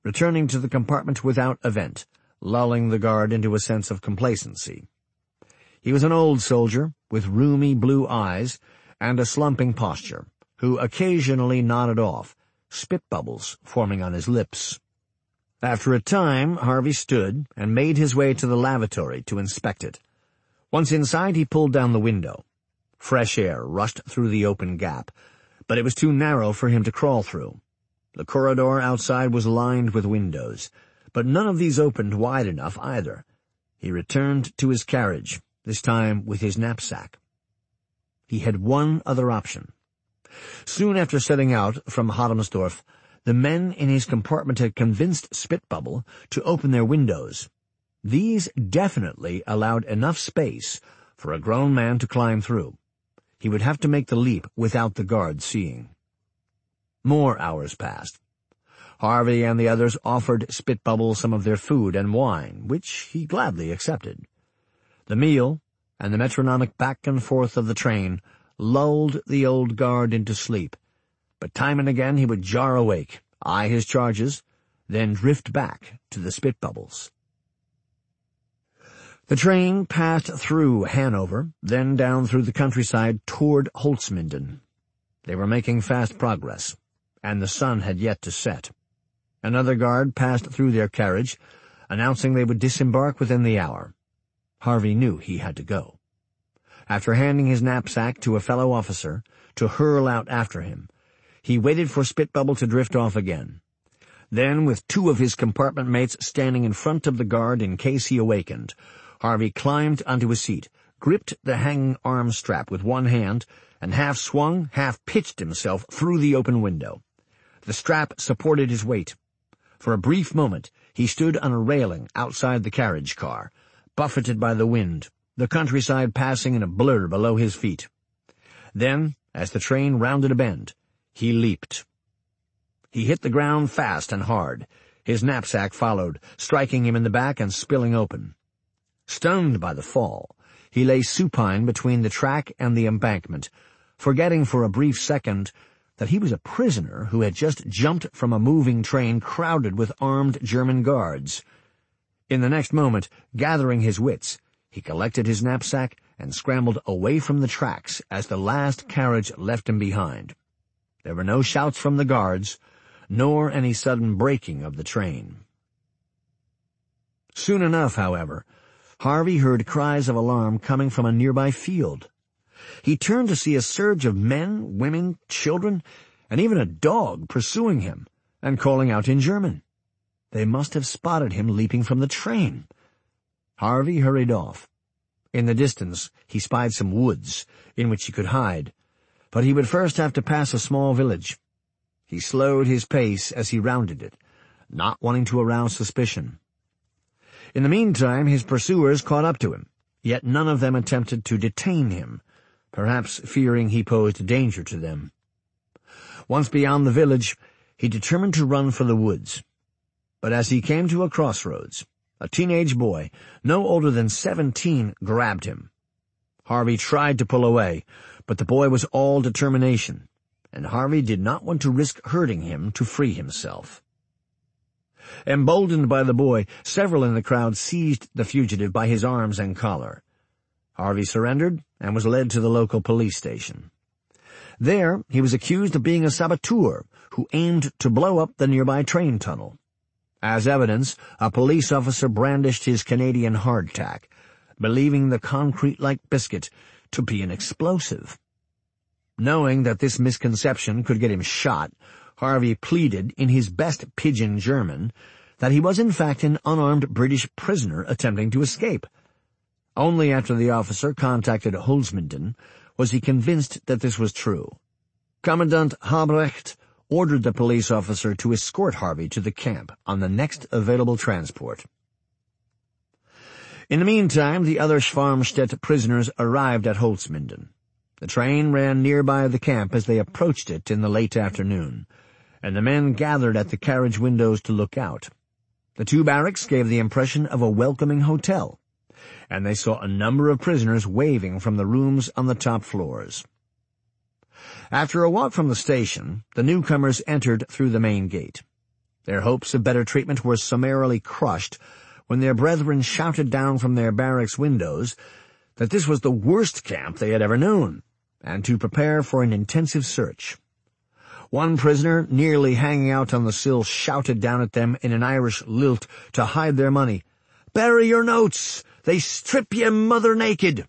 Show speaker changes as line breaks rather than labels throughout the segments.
returning to the compartment without event, lulling the guard into a sense of complacency. He was an old soldier with rheumy blue eyes and a slumping posture, who occasionally nodded off, spit bubbles forming on his lips. After a time, Harvey stood and made his way to the lavatory to inspect it. Once inside, he pulled down the window. Fresh air rushed through the open gap, but it was too narrow for him to crawl through. The corridor outside was lined with windows, but none of these opened wide enough either. He returned to his carriage, this time with his knapsack. He had one other option. Soon after setting out from Hodomsdorf, the men in his compartment had convinced Spitbubble to open their windows. These definitely allowed enough space for a grown man to climb through. He would have to make the leap without the guards seeing. More hours passed. Harvey and the others offered Spitbubble some of their food and wine, which he gladly accepted. The meal and the metronomic back and forth of the train lulled the old guard into sleep, but time and again he would jar awake, eye his charges, then drift back to the Spitbubbles. The train passed through Hanover, then down through the countryside toward Holzminden. They were making fast progress, and the sun had yet to set. Another guard passed through their carriage, announcing they would disembark within the hour. Harvey knew he had to go. After handing his knapsack to a fellow officer to hurl out after him, he waited for Spitbubble to drift off again. Then, with two of his compartment mates standing in front of the guard in case he awakened, Harvey climbed onto his seat, gripped the hanging arm strap with one hand, and half swung, half pitched himself through the open window. The strap supported his weight. For a brief moment, he stood on a railing outside the carriage car, buffeted by the wind, the countryside passing in a blur below his feet. Then, as the train rounded a bend, he leaped. He hit the ground fast and hard. His knapsack followed, striking him in the back and spilling open. Stunned by the fall, he lay supine between the track and the embankment, forgetting for a brief second that he was a prisoner who had just jumped from a moving train crowded with armed German guards. In the next moment, gathering his wits, he collected his knapsack and scrambled away from the tracks as the last carriage left him behind. There were no shouts from the guards, nor any sudden braking of the train. Soon enough, however, Harvey heard cries of alarm coming from a nearby field. He turned to see a surge of men, women, children, and even a dog pursuing him and calling out in German. They must have spotted him leaping from the train. Harvey hurried off. In the distance, he spied some woods in which he could hide, but he would first have to pass a small village. He slowed his pace as he rounded it, not wanting to arouse suspicion. In the meantime, his pursuers caught up to him, yet none of them attempted to detain him, perhaps fearing he posed danger to them. Once beyond the village, he determined to run for the woods. But as he came to a crossroads, a teenage boy, no older than 17, grabbed him. Harvey tried to pull away, but the boy was all determination, and Harvey did not want to risk hurting him to free himself. Emboldened by the boy, several in the crowd seized the fugitive by his arms and collar. Harvey surrendered and was led to the local police station. There, he was accused of being a saboteur who aimed to blow up the nearby train tunnel. As evidence, a police officer brandished his Canadian hardtack, believing the concrete-like biscuit to be an explosive. Knowing that this misconception could get him shot, Harvey pleaded in his best pidgin German that he was in fact an unarmed British prisoner attempting to escape. Only after the officer contacted Holzminden was he convinced that this was true. Commandant Habrecht ordered the police officer to escort Harvey to the camp on the next available transport. In the meantime, the other Schwarmstedt prisoners arrived at Holzminden. The train ran nearby the camp as they approached it in the late afternoon, and the men gathered at the carriage windows to look out. The two barracks gave the impression of a welcoming hotel, and they saw a number of prisoners waving from the rooms on the top floors. After a walk from the station, the newcomers entered through the main gate. Their hopes of better treatment were summarily crushed when their brethren shouted down from their barracks windows that this was the worst camp they had ever known, and to prepare for an intensive search. One prisoner, nearly hanging out on the sill, shouted down at them in an Irish lilt to hide their money, "Bury your notes! They strip ye mother naked!"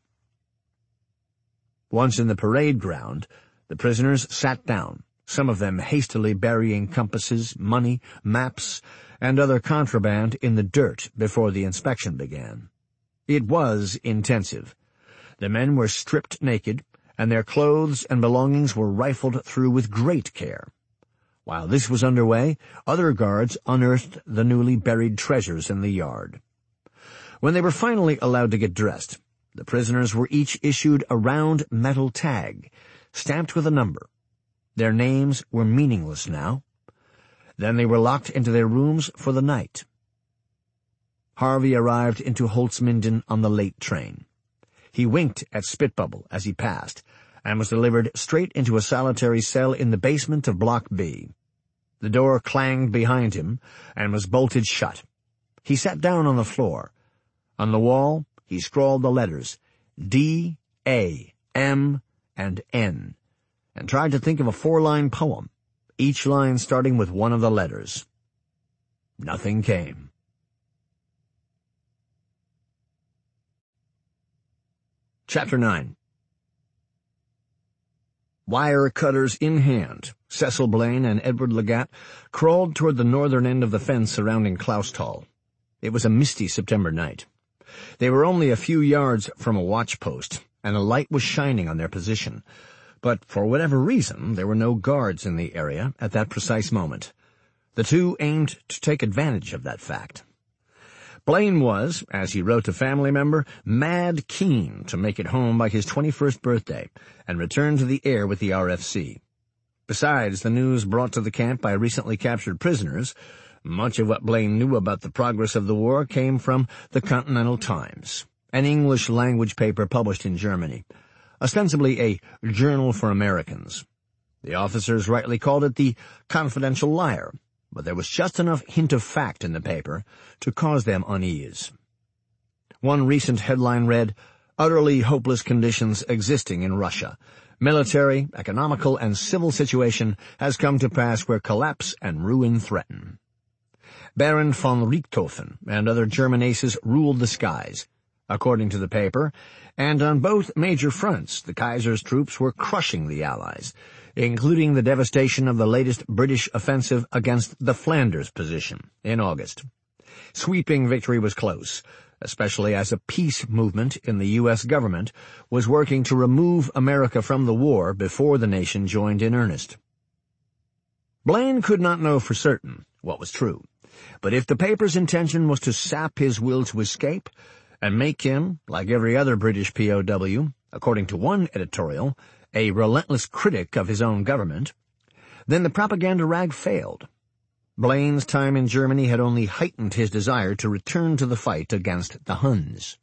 Once in the parade ground, the prisoners sat down, some of them hastily burying compasses, money, maps, and other contraband in the dirt before the inspection began. It was intensive. The men were stripped naked, and their clothes and belongings were rifled through with great care. While this was underway, other guards unearthed the newly buried treasures in the yard. When they were finally allowed to get dressed, the prisoners were each issued a round metal tag, stamped with a number. Their names were meaningless now. Then they were locked into their rooms for the night. Harvey arrived into Holzminden on the late train. He winked at Spitbubble as he passed, and was delivered straight into a solitary cell in the basement of Block B. The door clanged behind him and was bolted shut. He sat down on the floor. On the wall, he scrawled the letters D, A, M, and N, and tried to think of a 4-line poem, each line starting with one of the letters. Nothing came. Chapter 9. Wire cutters in hand, Cecil Blaine and Edward Legat crawled toward the northern end of the fence surrounding Clausthal. It was a misty September night. They were only a few yards from a watchpost, and a light was shining on their position. But for whatever reason, there were no guards in the area at that precise moment. The two aimed to take advantage of that fact. Blaine was, as he wrote a family member, mad keen to make it home by his 21st birthday and return to the air with the RFC. Besides the news brought to the camp by recently captured prisoners, much of what Blaine knew about the progress of the war came from the Continental Times, an English-language paper published in Germany, ostensibly a journal for Americans. The officers rightly called it the Confidential Liar, but there was just enough hint of fact in the paper to cause them unease. One recent headline read, "Utterly hopeless conditions existing in Russia. Military, economical, and civil situation has come to pass where collapse and ruin threaten." Baron von Richthofen and other German aces ruled the skies, according to the paper, and on both major fronts the Kaiser's troops were crushing the Allies, including the devastation of the latest British offensive against the Flanders position in August. Sweeping victory was close, especially as a peace movement in the U.S. government was working to remove America from the war before the nation joined in earnest. Blaine could not know for certain what was true, but if the paper's intention was to sap his will to escape and make him, like every other British POW, according to one editorial, a relentless critic of his own government, then the propaganda rag failed. Blaine's time in Germany had only heightened his desire to return to the fight against the Huns.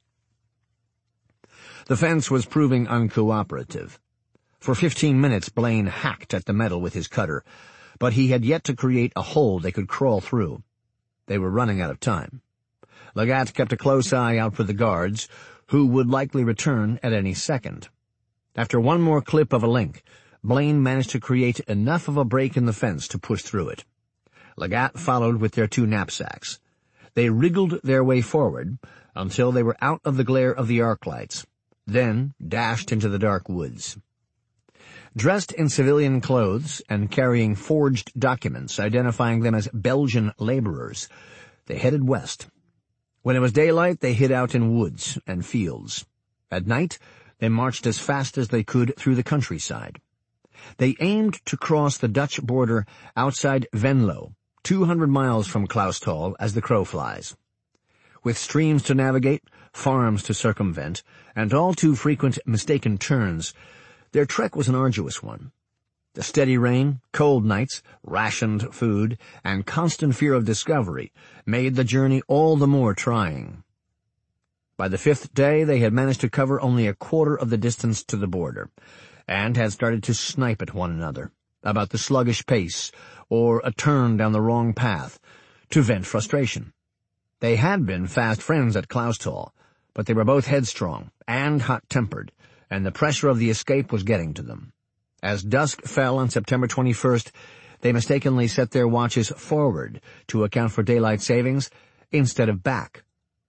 The fence was proving uncooperative. For 15 minutes Blaine hacked at the metal with his cutter, but he had yet to create a hole they could crawl through. They were running out of time. Legat kept a close eye out for the guards, who would likely return at any second. After one more clip of a link, Blaine managed to create enough of a break in the fence to push through it. Legat followed with their 2 knapsacks. They wriggled their way forward until they were out of the glare of the arc lights, then dashed into the dark woods. Dressed in civilian clothes and carrying forged documents identifying them as Belgian laborers, they headed west. When it was daylight, they hid out in woods and fields. At night, they marched as fast as they could through the countryside. They aimed to cross the Dutch border outside Venlo, 200 miles from Clausthal as the crow flies. With streams to navigate, farms to circumvent, and all too frequent mistaken turns, their trek was an arduous one. The steady rain, cold nights, rationed food, and constant fear of discovery made the journey all the more trying. By the 5th day they had managed to cover only a quarter of the distance to the border, and had started to snipe at one another about the sluggish pace or a turn down the wrong path, to vent frustration. They had been fast friends at Clausthal, but they were both headstrong and hot-tempered, and the pressure of the escape was getting to them. As dusk fell on September 21st, they mistakenly set their watches forward to account for daylight savings instead of back.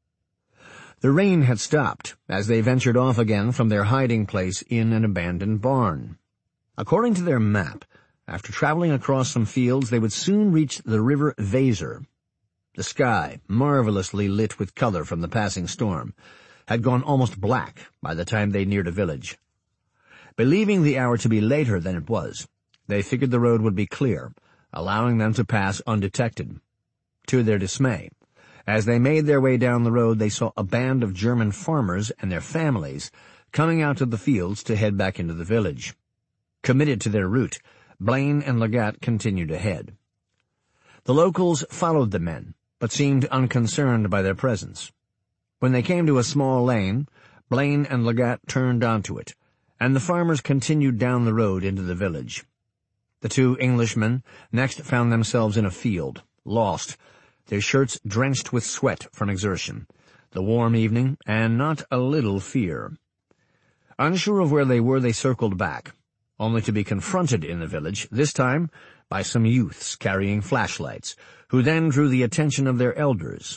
The rain had stopped as they ventured off again from their hiding place in an abandoned barn. According to their map, after traveling across some fields, they would soon reach the river Weser. The sky, marvelously lit with color from the passing storm, had gone almost black by the time they neared a village. Believing the hour to be later than it was, they figured the road would be clear, allowing them to pass undetected. To their dismay, as they made their way down the road, they saw a band of German farmers and their families coming out of the fields to head back into the village. Committed to their route, Blaine and Legat continued ahead. The locals followed the men, but seemed unconcerned by their presence. When they came to a small lane, Blaine and Legat turned onto it, and the farmers continued down the road into the village. The two Englishmen next found themselves in a field, lost, their shirts drenched with sweat from exertion, the warm evening, and not a little fear. Unsure of where they were, they circled back, only to be confronted in the village, this time by some youths carrying flashlights, who then drew the attention of their elders.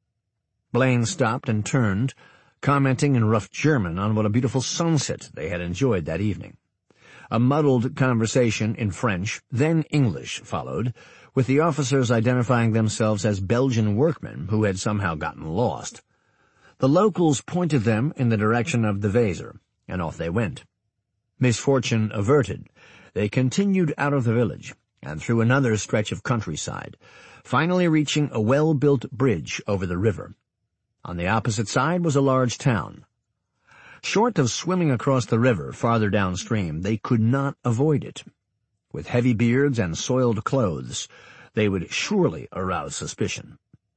Blaine stopped and turned, commenting in rough German on what a beautiful sunset they had enjoyed that evening. A muddled conversation in French, then English, followed, with the officers identifying themselves as Belgian workmen who had somehow gotten lost. The locals pointed them in the direction of the Weser, and off they went. Misfortune averted, they continued out of the village and through another stretch of countryside, finally reaching a well-built bridge over the river. On the opposite side was a large town. Short of swimming across the river farther downstream, they could not avoid it. With heavy beards and soiled clothes, they would surely arouse suspicion.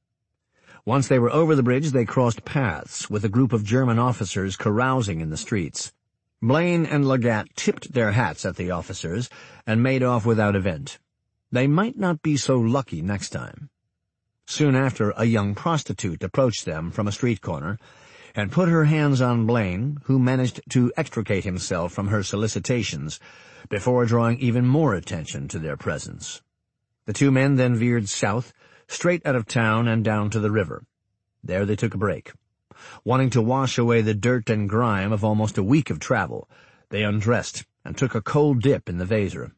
Once they were over the bridge, they crossed paths with a group of German officers carousing in the streets. Blaine and Legat tipped their hats at the officers and made off without event. They might not be so lucky next time. Soon after, a young prostitute approached them from a street corner and put her hands on Blaine, who managed to extricate himself from her solicitations before drawing even more attention to their presence. The two men then veered south, straight out of town and down to the river. There they took a break. Wanting to wash away the dirt and grime of almost a week of travel, they undressed and took a cold dip in the Weser.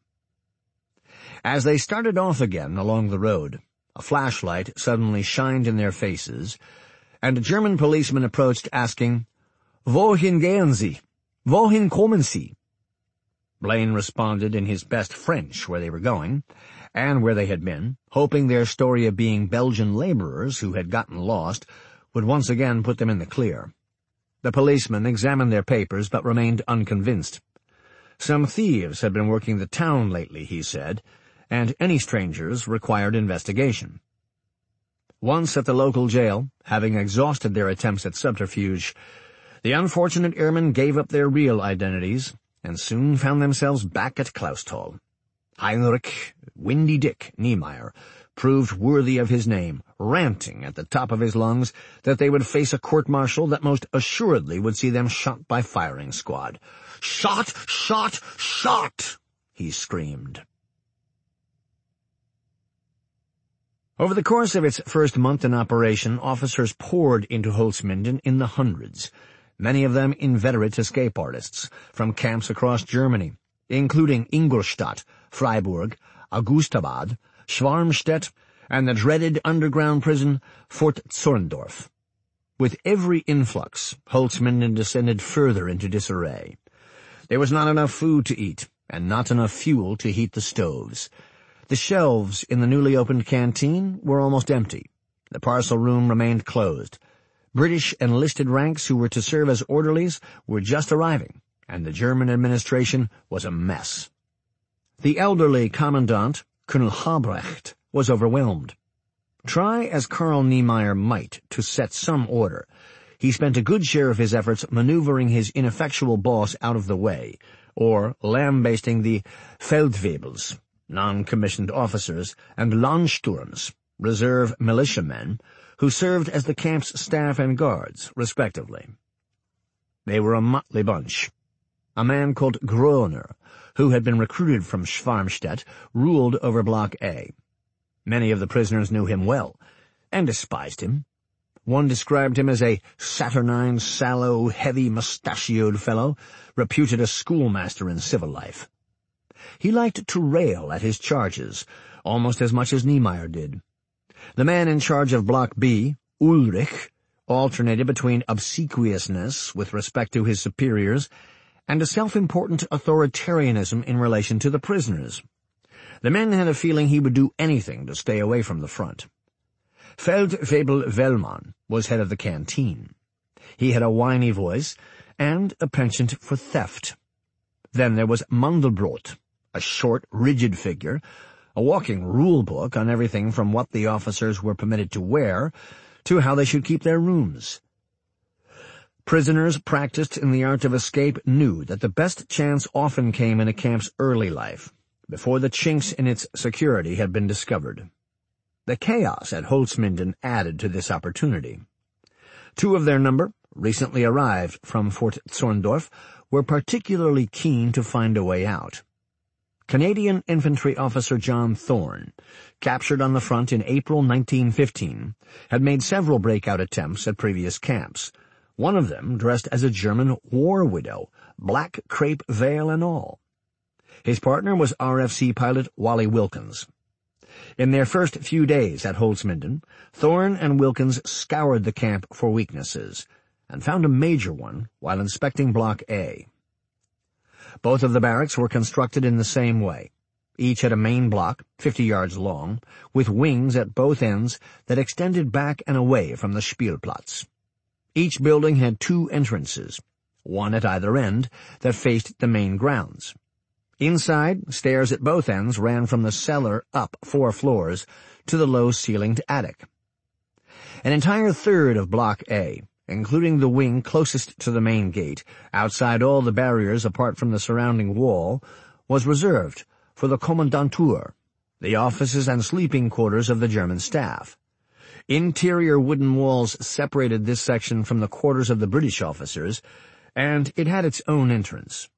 As they started off again along the road, a flashlight suddenly shined in their faces, and a German policeman approached asking, "Wohin gehen Sie? Wohin kommen Sie?" Blaine responded in his best French where they were going, and where they had been, hoping their story of being Belgian laborers who had gotten lost would once again put them in the clear. The policeman examined their papers but remained unconvinced. Some thieves had been working the town lately, he said, and any strangers required investigation. Once at the local jail, having exhausted their attempts at subterfuge, the unfortunate airmen gave up their real identities and soon found themselves back at Clausthal. Heinrich Windy Dick Niemeyer proved worthy of his name, ranting at the top of his lungs that they would face a court-martial that most assuredly would see them shot by firing squad. "Shot! Shot! Shot!" he screamed. Over the course of its first month in operation, officers poured into Holzminden in the hundreds, many of them inveterate escape artists, from camps across Germany, including Ingolstadt, Freiburg, Augustabad, Schwarmstedt, and the dreaded underground prison Fort Zorndorf. With every influx, Holzminden descended further into disarray. There was not enough food to eat, and not enough fuel to heat the stoves. The shelves in the newly opened canteen were almost empty. The parcel room remained closed. British enlisted ranks who were to serve as orderlies were just arriving, and the German administration was a mess. The elderly commandant, Colonel Habrecht, was overwhelmed. Try as Karl Niemeyer might to set some order, he spent a good share of his efforts maneuvering his ineffectual boss out of the way, or lambasting the Feldwebels, non-commissioned officers, and Landsturms, reserve militiamen, who served as the camp's staff and guards, respectively. They were a motley bunch. A man called Groener, who had been recruited from Schwarmstedt, ruled over Block A. Many of the prisoners knew him well, and despised him. One described him as a saturnine, sallow, heavy, mustachioed fellow, reputed a schoolmaster in civil life. He liked to rail at his charges, almost as much as Niemeyer did. The man in charge of Block B, Ulrich, alternated between obsequiousness with respect to his superiors and a self-important authoritarianism in relation to the prisoners. The men had a feeling he would do anything to stay away from the front. Feldwebel Wellmann was head of the canteen. He had a whiny voice and a penchant for theft. Then there was Mandelbrot, a short, rigid figure, a walking rule-book on everything from what the officers were permitted to wear to how they should keep their rooms. Prisoners practiced in the art of escape knew that the best chance often came in a camp's early life, before the chinks in its security had been discovered. The chaos at Holzminden added to this opportunity. 2 of their number, recently arrived from Fort Zorndorf, were particularly keen to find a way out. Canadian infantry officer John Thorne, captured on the front in April 1915, had made several breakout attempts at previous camps, one of them dressed as a German war widow, black crepe veil and all. His partner was RFC pilot Wally Wilkins. In their first few days at Holzminden, Thorne and Wilkins scoured the camp for weaknesses, and found a major one while inspecting Block A. Both of the barracks were constructed in the same way. Each had a main block, 50 yards long, with wings at both ends that extended back and away from the Spielplatz. Each building had 2 entrances, one at either end, that faced the main grounds. Inside, stairs at both ends ran from the cellar up 4 floors to the low-ceilinged attic. An entire third of Block A, including the wing closest to the main gate, outside all the barriers apart from the surrounding wall, was reserved for the Kommandantur, the offices and sleeping quarters of the German staff. Interior wooden walls separated this section from the quarters of the British officers, and it had its own entrance.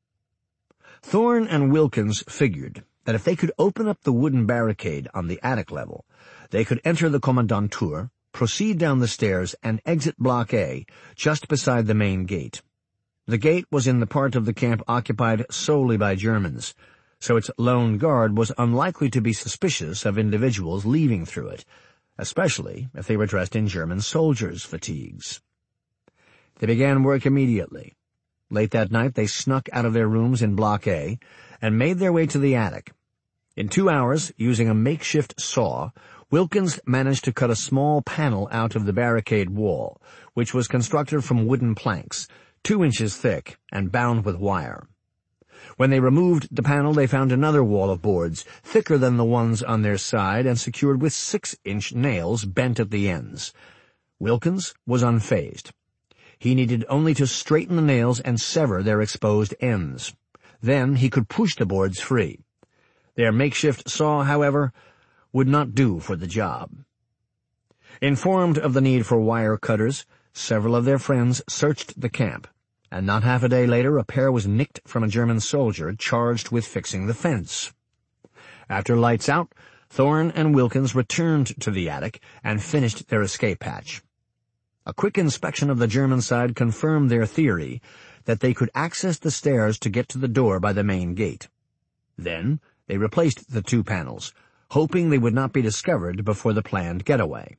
Thorne and Wilkins figured that if they could open up the wooden barricade on the attic level, they could enter the Kommandantur, proceed down the stairs, and exit Block A just beside the main gate. The gate was in the part of the camp occupied solely by Germans, so its lone guard was unlikely to be suspicious of individuals leaving through it, especially if they were dressed in German soldiers' fatigues. They began work immediately. Late that night they snuck out of their rooms in Block A and made their way to the attic. In 2 hours, using a makeshift saw, Wilkins managed to cut a small panel out of the barricade wall, which was constructed from wooden planks, 2 inches thick and bound with wire. When they removed the panel, they found another wall of boards, thicker than the ones on their side and secured with 6-inch nails bent at the ends. Wilkins was unfazed. He needed only to straighten the nails and sever their exposed ends. Then he could push the boards free. Their makeshift saw, however, would not do for the job. Informed of the need for wire cutters, several of their friends searched the camp, and not half a day later a pair was nicked from a German soldier charged with fixing the fence. After lights out, Thorne and Wilkins returned to the attic and finished their escape hatch. A quick inspection of the German side confirmed their theory that they could access the stairs to get to the door by the main gate. Then they replaced the 2 panels, hoping they would not be discovered before the planned getaway.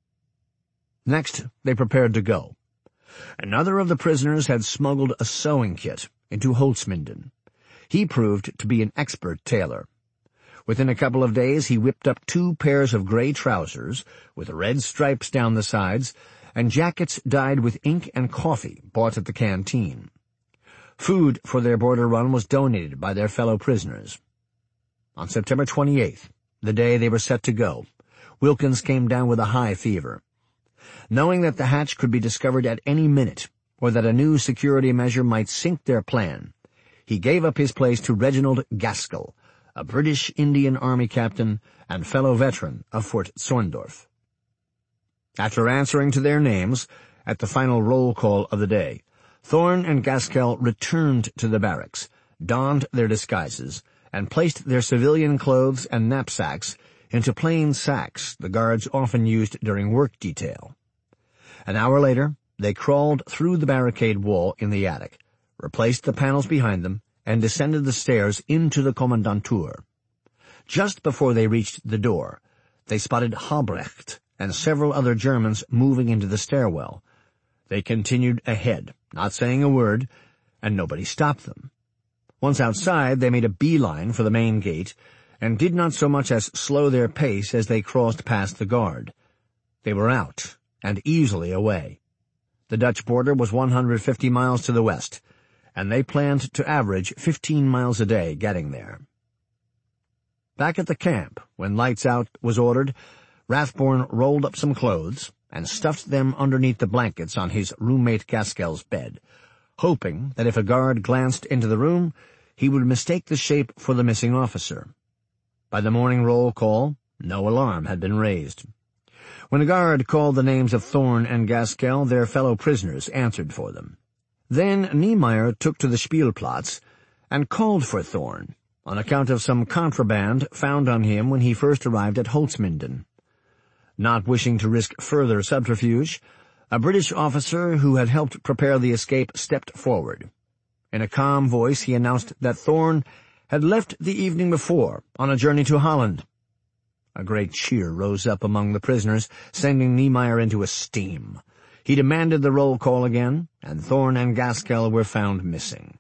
Next, they prepared to go. Another of the prisoners had smuggled a sewing kit into Holzminden. He proved to be an expert tailor. Within a couple of days he whipped up 2 pairs of gray trousers with red stripes down the sides and jackets dyed with ink and coffee bought at the canteen. Food for their border run was donated by their fellow prisoners. On September 28th, the day they were set to go, Wilkins came down with a high fever. Knowing that the hatch could be discovered at any minute, or that a new security measure might sink their plan, he gave up his place to Reginald Gaskell, a British Indian Army captain and fellow veteran of Fort Zorndorf. After answering to their names at the final roll call of the day, Thorne and Gaskell returned to the barracks, donned their disguises, and placed their civilian clothes and knapsacks into plain sacks the guards often used during work detail. An hour later, they crawled through the barricade wall in the attic, replaced the panels behind them, and descended the stairs into the Kommandantur. Just before they reached the door, they spotted Habrecht and several other Germans moving into the stairwell. They continued ahead, not saying a word, and nobody stopped them. Once outside, they made a beeline for the main gate, and did not so much as slow their pace as they crossed past the guard. They were out, and easily away. The Dutch border was 150 miles to the west, and they planned to average 15 miles a day getting there. Back at the camp, when lights out was ordered, Rathborne rolled up some clothes and stuffed them underneath the blankets on his roommate Gaskell's bed, hoping that if a guard glanced into the room, he would mistake the shape for the missing officer. By the morning roll call, no alarm had been raised. When a guard called the names of Thorne and Gaskell, their fellow prisoners answered for them. Then Niemeyer took to the Spielplatz and called for Thorne, on account of some contraband found on him when he first arrived at Holzminden. Not wishing to risk further subterfuge, a British officer who had helped prepare the escape stepped forward. In a calm voice he announced that Thorne had left the evening before on a journey to Holland. A great cheer rose up among the prisoners, sending Niemeyer into a steam. He demanded the roll call again, and Thorne and Gaskell were found missing.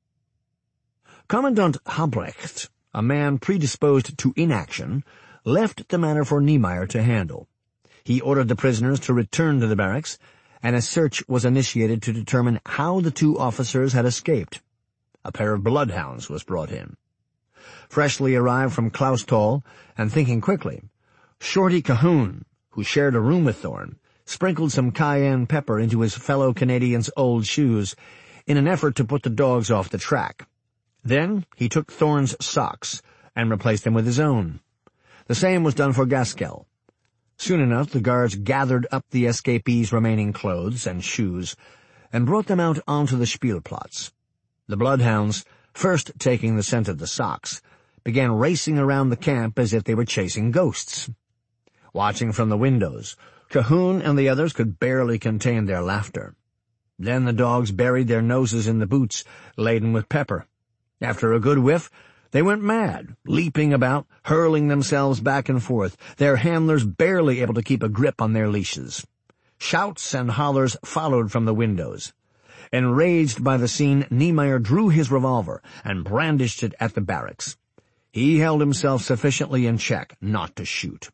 Commandant Habrecht, a man predisposed to inaction, left the matter for Niemeyer to handle. He ordered the prisoners to return to the barracks, and a search was initiated to determine how the two officers had escaped. A pair of bloodhounds was brought in. Freshly arrived from Clausthal, and thinking quickly, Shorty Cahoon, who shared a room with Thorne, sprinkled some cayenne pepper into his fellow Canadian's old shoes in an effort to put the dogs off the track. Then he took Thorne's socks and replaced them with his own. The same was done for Gaskell. Soon enough the guards gathered up the escapees' remaining clothes and shoes and brought them out onto the Spielplatz. The bloodhounds, first taking the scent of the socks, began racing around the camp as if they were chasing ghosts. Watching from the windows, Cahoon and the others could barely contain their laughter. Then the dogs buried their noses in the boots laden with pepper. After a good whiff, they went mad, leaping about, hurling themselves back and forth, their handlers barely able to keep a grip on their leashes. Shouts and hollers followed from the windows. Enraged by the scene, Niemeyer drew his revolver and brandished it at the barracks. He held himself sufficiently in check not to shoot.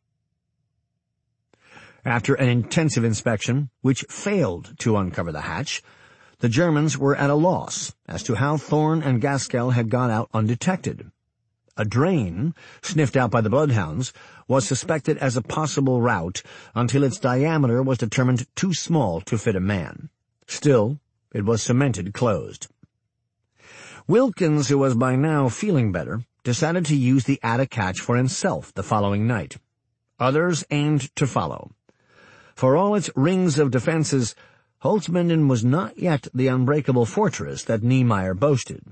After an intensive inspection, which failed to uncover the hatch, the Germans were at a loss as to how Thorne and Gaskell had got out undetected. A drain, sniffed out by the bloodhounds, was suspected as a possible route until its diameter was determined too small to fit a man. Still, it was cemented closed. Wilkins, who was by now feeling better, decided to use the attic hatch for himself the following night. Others aimed to follow. For all its rings of defenses, Holzminden was not yet the unbreakable fortress that Niemeyer boasted.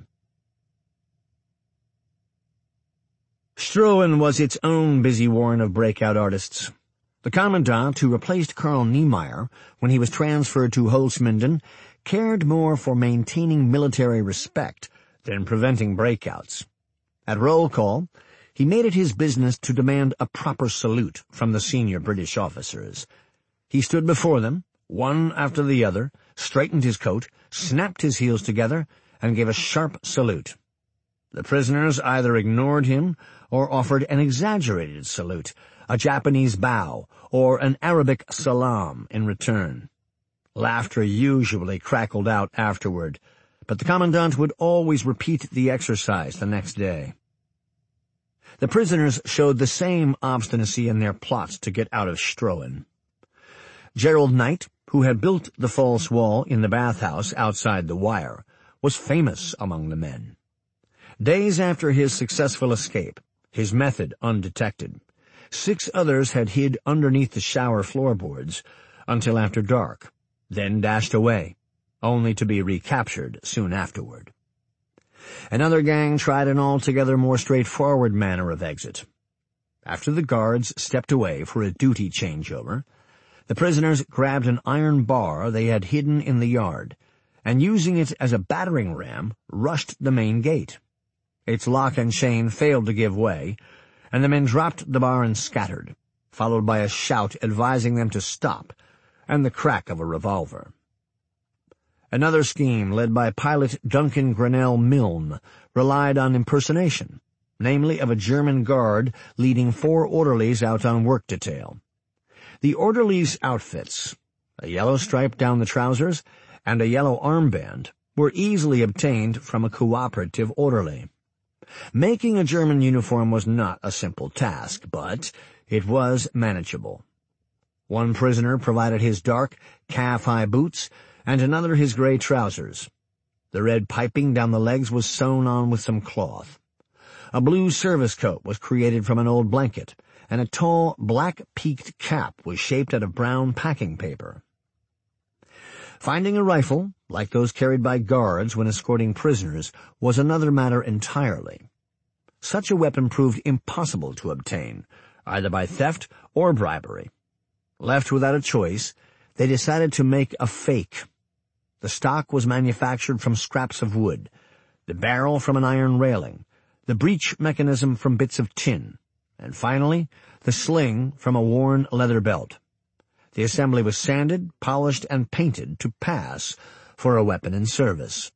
Stroen was its own busy warren of breakout artists. The commandant, who replaced Colonel Niemeyer when he was transferred to Holzminden, cared more for maintaining military respect than preventing breakouts. At roll call, he made it his business to demand a proper salute from the senior British officers. He stood before them, one after the other, straightened his coat, snapped his heels together, and gave a sharp salute. The prisoners either ignored him or offered an exaggerated salute, a Japanese bow, or an Arabic salam in return. Laughter usually crackled out afterward, but the commandant would always repeat the exercise the next day. The prisoners showed the same obstinacy in their plots to get out of Stroen. Gerald Knight, who had built the false wall in the bathhouse outside the wire, was famous among the men. Days after his successful escape, his method undetected, 6 others had hid underneath the shower floorboards until after dark, then dashed away, only to be recaptured soon afterward. Another gang tried an altogether more straightforward manner of exit. After the guards stepped away for a duty changeover, the prisoners grabbed an iron bar they had hidden in the yard, and using it as a battering ram, rushed the main gate. Its lock and chain failed to give way, and the men dropped the bar and scattered, followed by a shout advising them to stop, and the crack of a revolver. Another scheme, led by pilot Duncan Grinnell Milne, relied on impersonation, namely of a German guard leading 4 orderlies out on work detail. The orderlies' outfits, a yellow stripe down the trousers and a yellow armband, were easily obtained from a cooperative orderly. Making a German uniform was not a simple task, but it was manageable. One prisoner provided his dark, calf-high boots, and another his gray trousers. The red piping down the legs was sewn on with some cloth. A blue service coat was created from an old blanket, and a tall, black-peaked cap was shaped out of brown packing paper. Finding a rifle, like those carried by guards when escorting prisoners, was another matter entirely. Such a weapon proved impossible to obtain, either by theft or bribery. Left without a choice, they decided to make a fake. The stock was manufactured from scraps of wood, the barrel from an iron railing, the breech mechanism from bits of tin, and finally, the sling from a worn leather belt. The assembly was sanded, polished, and painted to pass for a weapon in service.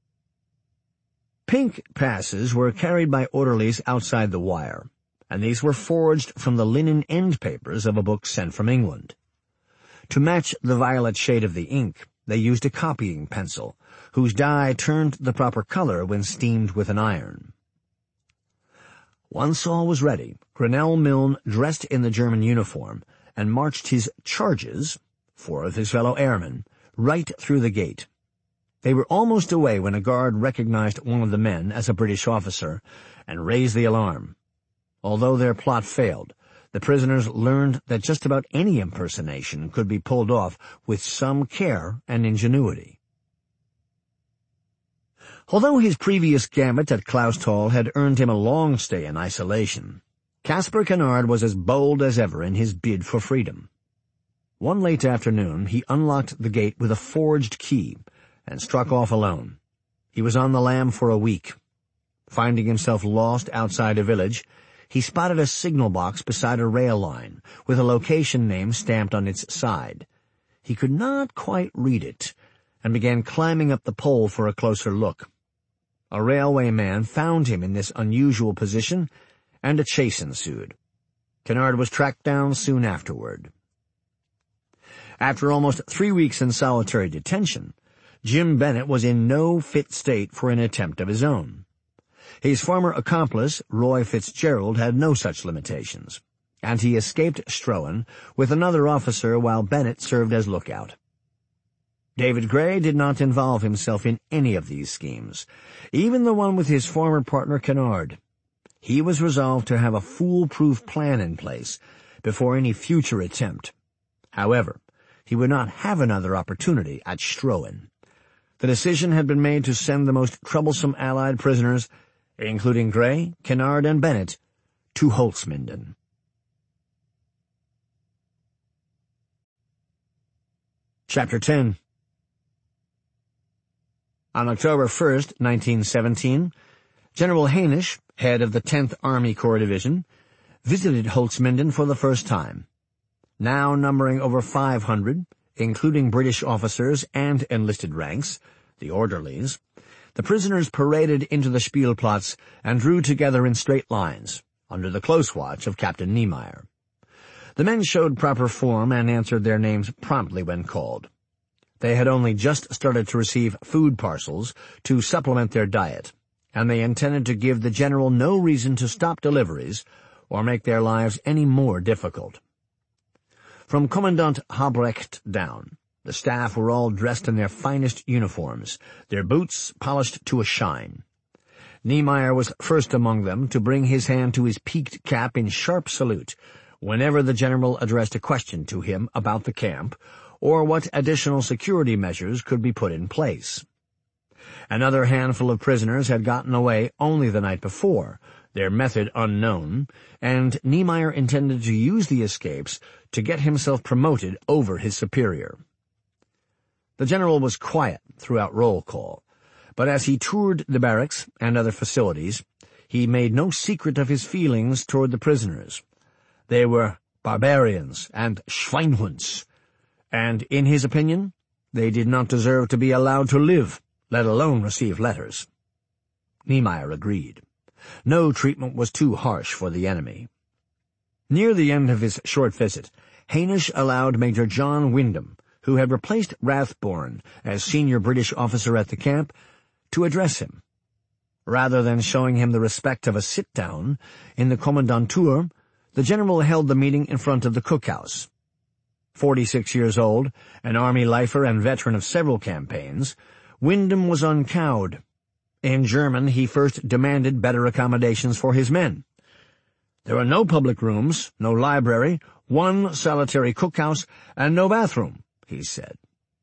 Pink passes were carried by orderlies outside the wire, and these were forged from the linen end papers of a book sent from England. To match the violet shade of the ink, they used a copying pencil, whose dye turned the proper color when steamed with an iron. Once all was ready, Grinnell Milne dressed in the German uniform and marched his charges, 4 of his fellow airmen, right through the gate. They were almost away when a guard recognized one of the men as a British officer and raised the alarm. Although their plot failed, the prisoners learned that just about any impersonation could be pulled off with some care and ingenuity. Although his previous gambit at Clausthal had earned him a long stay in isolation, Caspar Canard was as bold as ever in his bid for freedom. One late afternoon he unlocked the gate with a forged key and struck off alone. He was on the lam for a week. Finding himself lost outside a village, he spotted a signal box beside a rail line, with a location name stamped on its side. He could not quite read it, and began climbing up the pole for a closer look. A railway man found him in this unusual position, and a chase ensued. Canard was tracked down soon afterward. After almost 3 weeks in solitary detention, Jim Bennett was in no fit state for an attempt of his own. His former accomplice, Roy Fitzgerald, had no such limitations, and he escaped Stroan with another officer while Bennett served as lookout. David Gray did not involve himself in any of these schemes, even the one with his former partner Canard. He was resolved to have a foolproof plan in place before any future attempt. However, he would not have another opportunity at Stroan. The decision had been made to send the most troublesome Allied prisoners, including Gray, Canard, and Bennett, to Holzminden. Chapter 10. On October 1st, 1917, General Hainisch, head of the 10th Army Corps Division, visited Holzminden for the first time. Now numbering over 500, including British officers and enlisted ranks, the orderlies, the prisoners paraded into the Spielplatz and drew together in straight lines, under the close watch of Captain Niemeyer. The men showed proper form and answered their names promptly when called. They had only just started to receive food parcels to supplement their diet, and they intended to give the general no reason to stop deliveries or make their lives any more difficult. From Commandant Habrecht down, the staff were all dressed in their finest uniforms, their boots polished to a shine. Niemeyer was first among them to bring his hand to his peaked cap in sharp salute whenever the general addressed a question to him about the camp or what additional security measures could be put in place. Another handful of prisoners had gotten away only the night before, their method unknown, and Niemeyer intended to use the escapes to get himself promoted over his superior. The general was quiet throughout roll call, but as he toured the barracks and other facilities, he made no secret of his feelings toward the prisoners. They were barbarians and Schweinhunds, and, in his opinion, they did not deserve to be allowed to live, let alone receive letters. Niemeyer agreed. No treatment was too harsh for the enemy. Near the end of his short visit, Hainish allowed Major John Wyndham, who had replaced Rathborne as senior British officer at the camp, to address him. Rather than showing him the respect of a sit-down in the commandantur, the general held the meeting in front of the cookhouse. 46 years old, an army lifer and veteran of several campaigns, Wyndham was uncowed. In German, he first demanded better accommodations for his men. There are no public rooms, no library, one solitary cookhouse, and no bathroom, he said.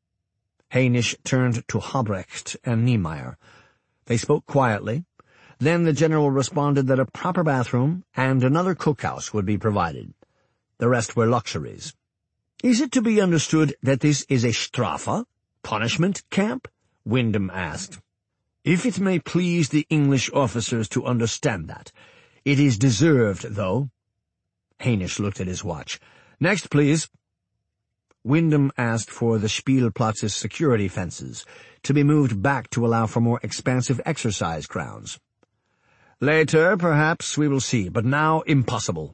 Hainish turned to Habrecht and Niemeyer. They spoke quietly. Then the general responded that a proper bathroom and another cookhouse would be provided. The rest were luxuries. "Is it to be understood that this is a Strafe, punishment camp?" Wyndham asked. "If it may please the English officers to understand that. It is deserved, though." Hainish looked at his watch. "Next, please." Wyndham asked for the Spielplatz's security fences to be moved back to allow for more expansive exercise grounds. "Later, perhaps, we will see, but now impossible."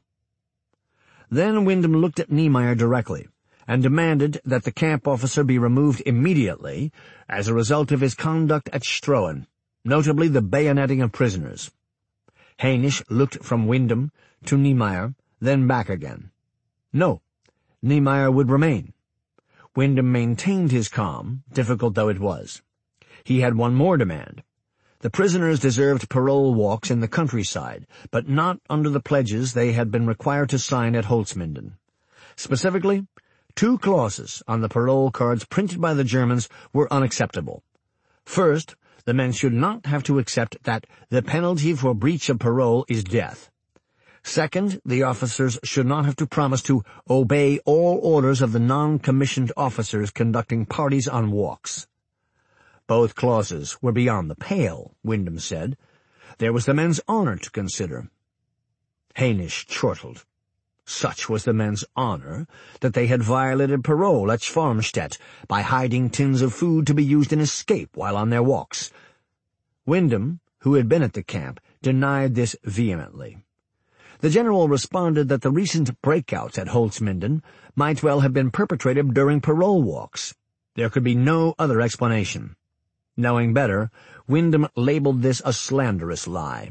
Then Wyndham looked at Niemeyer directly and demanded that the camp officer be removed immediately as a result of his conduct at Stroen, notably the bayoneting of prisoners. Hainish looked from Wyndham to Niemeyer, then back again. No, Niemeyer would remain. Wyndham maintained his calm, difficult though it was. He had one more demand. The prisoners deserved parole walks in the countryside, but not under the pledges they had been required to sign at Holzminden. Specifically, 2 clauses on the parole cards printed by the Germans were unacceptable. First, the men should not have to accept that the penalty for breach of parole is death. Second, the officers should not have to promise to obey all orders of the non-commissioned officers conducting parties on walks. Both clauses were beyond the pale, Wyndham said. There was the men's honor to consider. Hainish chortled. Such was the men's honor that they had violated parole at Schwarmstedt by hiding tins of food to be used in escape while on their walks. Wyndham, who had been at the camp, denied this vehemently. The general responded that the recent breakouts at Holzminden might well have been perpetrated during parole walks. There could be no other explanation. Knowing better, Wyndham labeled this a slanderous lie.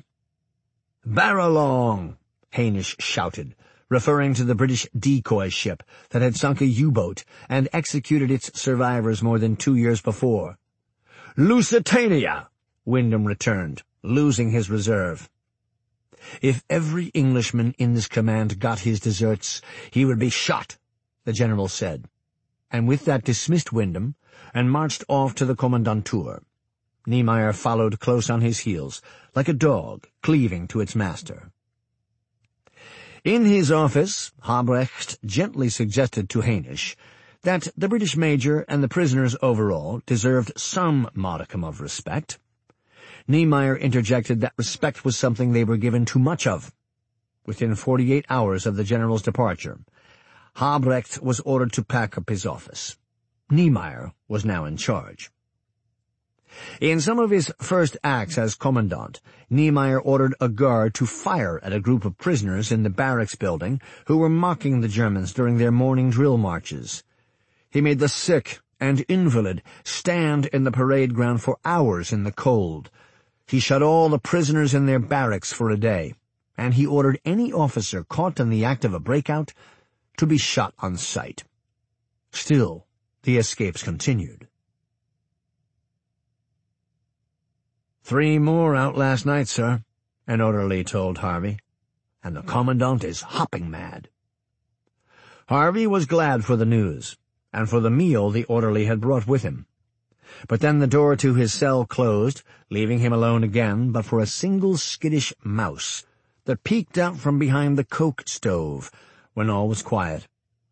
"Baralong!" Hainish shouted, referring to the British decoy ship that had sunk a U-boat and executed its survivors more than 2 years before. "Lusitania!" Wyndham returned, losing his reserve. "If every Englishman in this command got his deserts, he would be shot," the general said, and with that dismissed Wyndham and marched off to the commandantur. Niemeyer followed close on his heels, like a dog cleaving to its master. In his office, Habrecht gently suggested to Hainish that the British major and the prisoners overall deserved some modicum of respect. Niemeyer interjected that respect was something they were given too much of. Within 48 hours of the general's departure, Habrecht was ordered to pack up his office. Niemeyer was now in charge. In some of his first acts as commandant, Niemeyer ordered a guard to fire at a group of prisoners in the barracks building who were mocking the Germans during their morning drill marches. He made the sick and invalid stand in the parade ground for hours in the cold. He shut all the prisoners in their barracks for a day, and he ordered any officer caught in the act of a breakout to be shot on sight. Still, the escapes continued. 3 more out last night, sir," an orderly told Harvey, "and the commandant is hopping mad." Harvey was glad for the news, and for the meal the orderly had brought with him. But then the door to his cell closed, leaving him alone again but for a single skittish mouse that peeked out from behind the coke stove when all was quiet.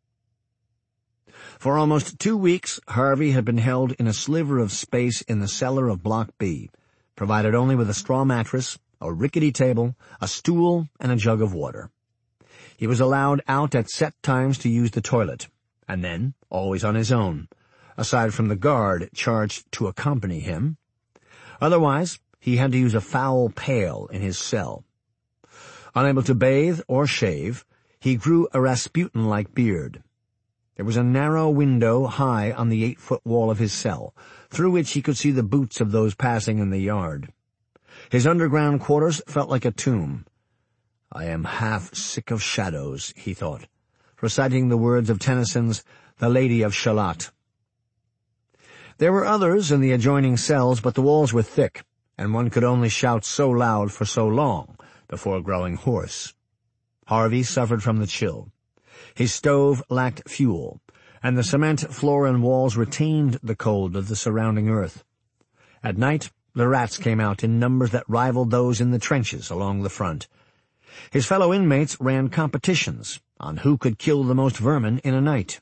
For almost 2 weeks, Harvey had been held in a sliver of space in the cellar of Block B, provided only with a straw mattress, a rickety table, a stool, and a jug of water. He was allowed out at set times to use the toilet, and then always on his own, aside from the guard charged to accompany him. Otherwise, he had to use a foul pail in his cell. Unable to bathe or shave, he grew a Rasputin-like beard. There was a narrow window high on the 8-foot wall of his cell, through which he could see the boots of those passing in the yard. His underground quarters felt like a tomb. "I am half sick of shadows," he thought, reciting the words of Tennyson's The Lady of Shalott. There were others in the adjoining cells, but the walls were thick, and one could only shout so loud for so long before growing hoarse. Harvey suffered from the chill. His stove lacked fuel, and the cement floor and walls retained the cold of the surrounding earth. At night, the rats came out in numbers that rivaled those in the trenches along the front. His fellow inmates ran competitions on who could kill the most vermin in a night.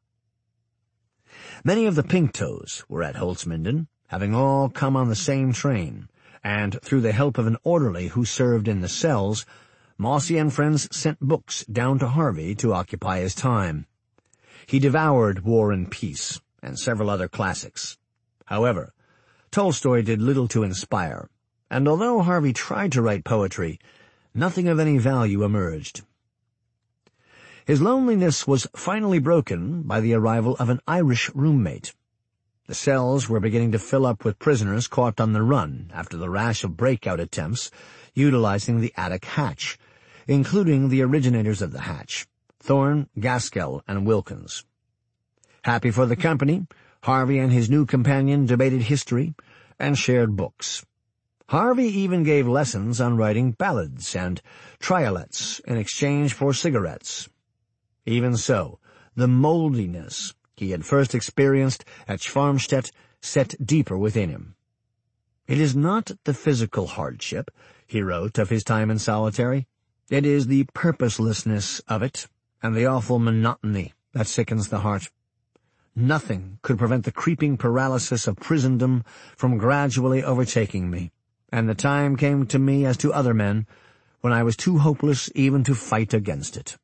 Many of the Pink-Toes were at Holzminden, having all come on the same train, and through the help of an orderly who served in the cells, Mossy and friends sent books down to Harvey to occupy his time. He devoured War and Peace and several other classics. However, Tolstoy did little to inspire, and although Harvey tried to write poetry, nothing of any value emerged. His loneliness was finally broken by the arrival of an Irish roommate. The cells were beginning to fill up with prisoners caught on the run after the rash of breakout attempts utilizing the attic hatch, including the originators of the hatch, Thorne, Gaskell, and Wilkins. Happy for the company, Harvey and his new companion debated history and shared books. Harvey even gave lessons on writing ballads and triolets in exchange for cigarettes. Even so, the moldiness he had first experienced at Schwarmstedt set deeper within him. "It is not the physical hardship," he wrote of his time in solitary. "It is the purposelessness of it and the awful monotony that sickens the heart. Nothing could prevent the creeping paralysis of prisondom from gradually overtaking me, and the time came to me as to other men when I was too hopeless even to fight against it."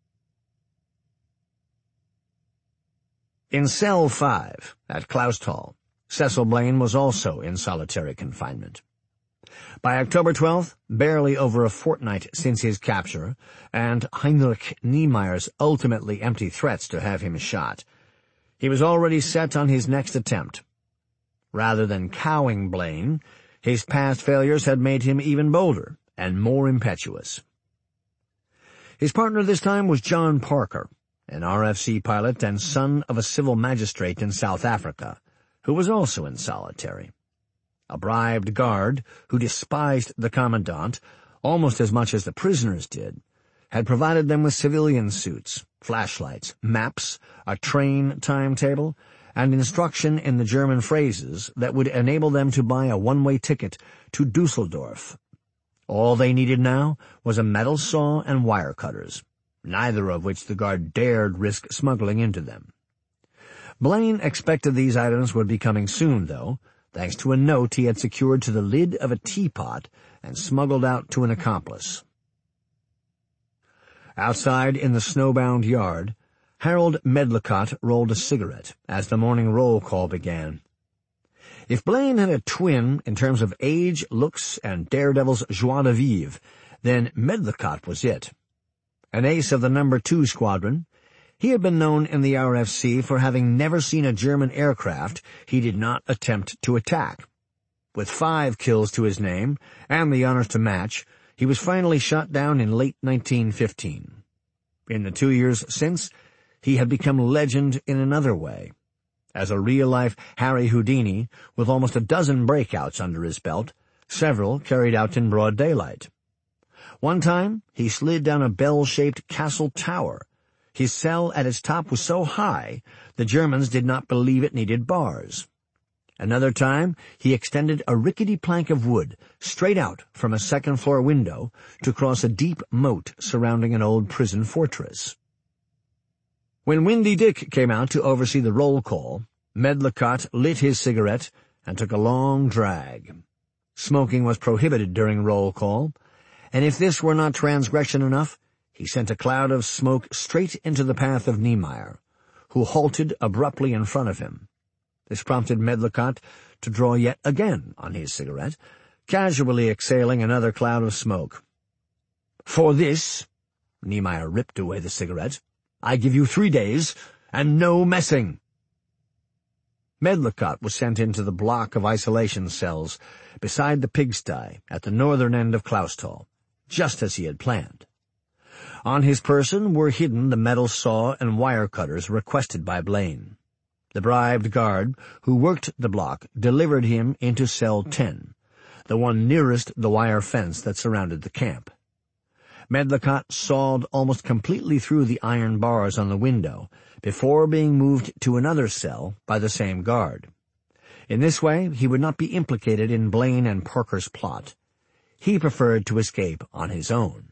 In Cell 5 at Clausthal, Cecil Blaine was also in solitary confinement. By October 12th, barely over a fortnight since his capture, and Heinrich Niemeyer's ultimately empty threats to have him shot, he was already set on his next attempt. Rather than cowing Blaine, his past failures had made him even bolder and more impetuous. His partner this time was John Parker, an RFC pilot and son of a civil magistrate in South Africa, who was also in solitary. A bribed guard who despised the commandant almost as much as the prisoners did, had provided them with civilian suits, flashlights, maps, a train timetable, and instruction in the German phrases that would enable them to buy a one-way ticket to Dusseldorf. All they needed now was a metal saw and wire cutters, neither of which the guard dared risk smuggling into them. Blaine expected these items would be coming soon, though, thanks to a note he had secured to the lid of a teapot and smuggled out to an accomplice. Outside in the snowbound yard, Harold Medlicott rolled a cigarette as the morning roll call began. If Blaine had a twin in terms of age, looks, and Daredevil's joie de vivre, then Medlicott was it. An ace of the No. 2 Squadron, he had been known in the RFC for having never seen a German aircraft he did not attempt to attack. With 5 kills to his name, and the honors to match, he was finally shot down in late 1915. In the 2 years since, he had become legend in another way. As a real-life Harry Houdini, with almost a dozen breakouts under his belt, Several carried out in broad daylight. One time, he slid down a bell-shaped castle tower. His cell at its top was so high, the Germans did not believe it needed bars. Another time, he extended a rickety plank of wood straight out from a second-floor window to cross a deep moat surrounding an old prison fortress. When Windy Dick came out to oversee the roll call, Medlicott lit his cigarette and took a long drag. Smoking was prohibited during roll call, and if this were not transgression enough, he sent a cloud of smoke straight into the path of Niemeyer, who halted abruptly in front of him. This prompted Medlicott to draw yet again on his cigarette, casually exhaling another cloud of smoke. "For this," Niemeyer ripped away the cigarette, "I give you 3 days, and no messing." Medlicott was sent into the block of isolation cells beside the pigsty at the northern end of Clausthal, just as he had planned. On his person were hidden the metal saw and wire cutters requested by Blaine. The bribed guard who worked the block delivered him into cell 10, the one nearest the wire fence that surrounded the camp. Medlicott sawed almost completely through the iron bars on the window before being moved to another cell by the same guard. In this way, he would not be implicated in Blaine and Parker's plot. He preferred to escape on his own.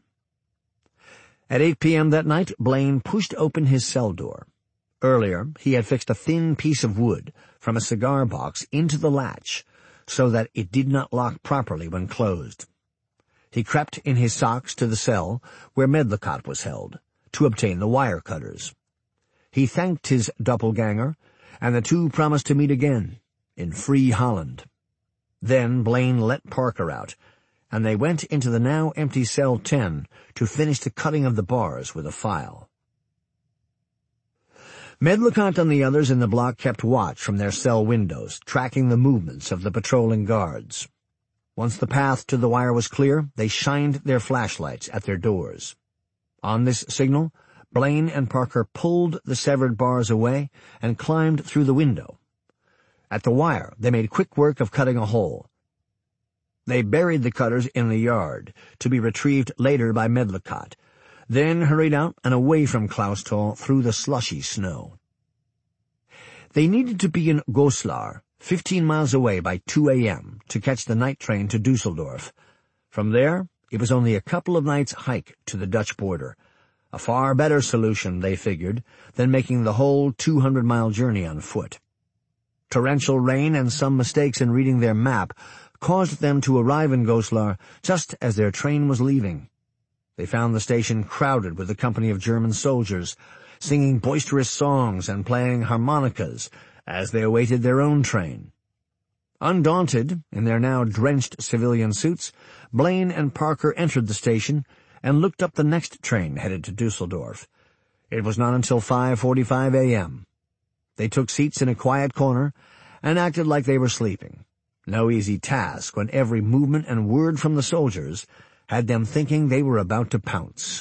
At 8 p.m. that night, Blaine pushed open his cell door. Earlier, he had fixed a thin piece of wood from a cigar box into the latch so that it did not lock properly when closed. He crept in his socks to the cell where Medlicott was held to obtain the wire cutters. He thanked his doppelganger, and the two promised to meet again in free Holland. Then Blaine let Parker out, and they went into the now empty cell 10 to finish the cutting of the bars with a file. Medlicott and the others in the block kept watch from their cell windows, tracking the movements of the patrolling guards. Once the path to the wire was clear, they shined their flashlights at their doors. On this signal, Blaine and Parker pulled the severed bars away and climbed through the window. At the wire, they made quick work of cutting a hole. They buried the cutters in the yard, to be retrieved later by Medlicott, then hurried out and away from Clausthal through the slushy snow. They needed to be in Goslar, 15 miles away by 2 a.m. to catch the night train to Dusseldorf. From there, it was only a couple of nights' hike to the Dutch border, a far better solution, they figured, than making the whole 200-mile journey on foot. Torrential rain and some mistakes in reading their map caused them to arrive in Goslar just as their train was leaving. They found the station crowded with a company of German soldiers, singing boisterous songs and playing harmonicas as they awaited their own train. Undaunted, in their now drenched civilian suits, Blaine and Parker entered the station and looked up the next train headed to Dusseldorf. It was not until 5:45 a.m. They took seats in a quiet corner and acted like they were sleeping. No easy task when every movement and word from the soldiers had them thinking they were about to pounce.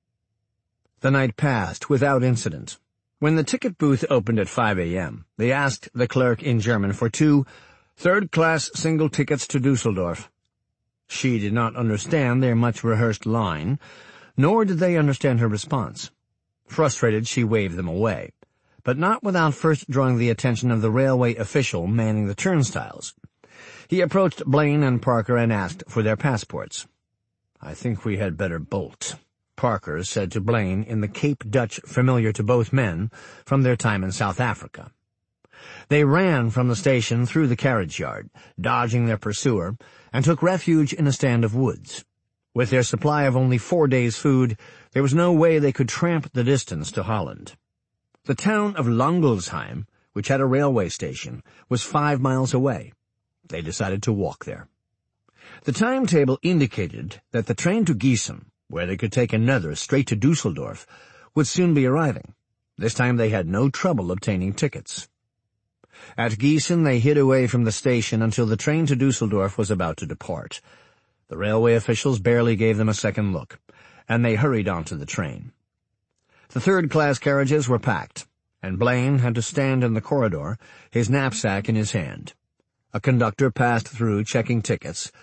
The night passed without incident. When the ticket booth opened at 5 a.m., they asked the clerk in German for 2 third-class single tickets to Dusseldorf. She did not understand their much-rehearsed line, nor did they understand her response. Frustrated, she waved them away, but not without first drawing the attention of the railway official manning the turnstiles. He approached Blaine and Parker and asked for their passports. "I think we had better bolt," Parker said to Blaine in the Cape Dutch familiar to both men from their time in South Africa. They ran from the station through the carriage yard, dodging their pursuer, and took refuge in a stand of woods. With their supply of only 4 days' food, there was no way they could tramp the distance to Holland. The town of Langelsheim, which had a railway station, was 5 miles away. They decided to walk there. The timetable indicated that the train to Gießen, where they could take another straight to Dusseldorf, would soon be arriving. This time they had no trouble obtaining tickets. At Gießen they hid away from the station until the train to Dusseldorf was about to depart. The railway officials barely gave them a second look, and they hurried onto the train. The third-class carriages were packed, and Blaine had to stand in the corridor, his knapsack in his hand. A conductor passed through checking tickets,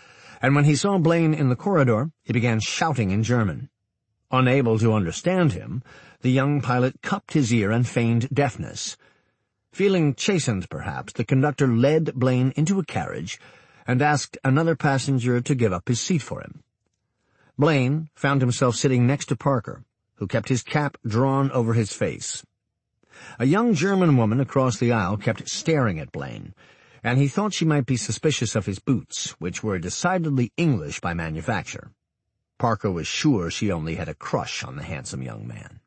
and when he saw Blaine in the corridor, he began shouting in German. Unable to understand him, the young pilot cupped his ear and feigned deafness. Feeling chastened, perhaps, the conductor led Blaine into a carriage and asked another passenger to give up his seat for him. Blaine found himself sitting next to Parker, who kept his cap drawn over his face. A young German woman across the aisle kept staring at Blaine, and he thought she might be suspicious of his boots, which were decidedly English by manufacture. Parker was sure she only had a crush on the handsome young man.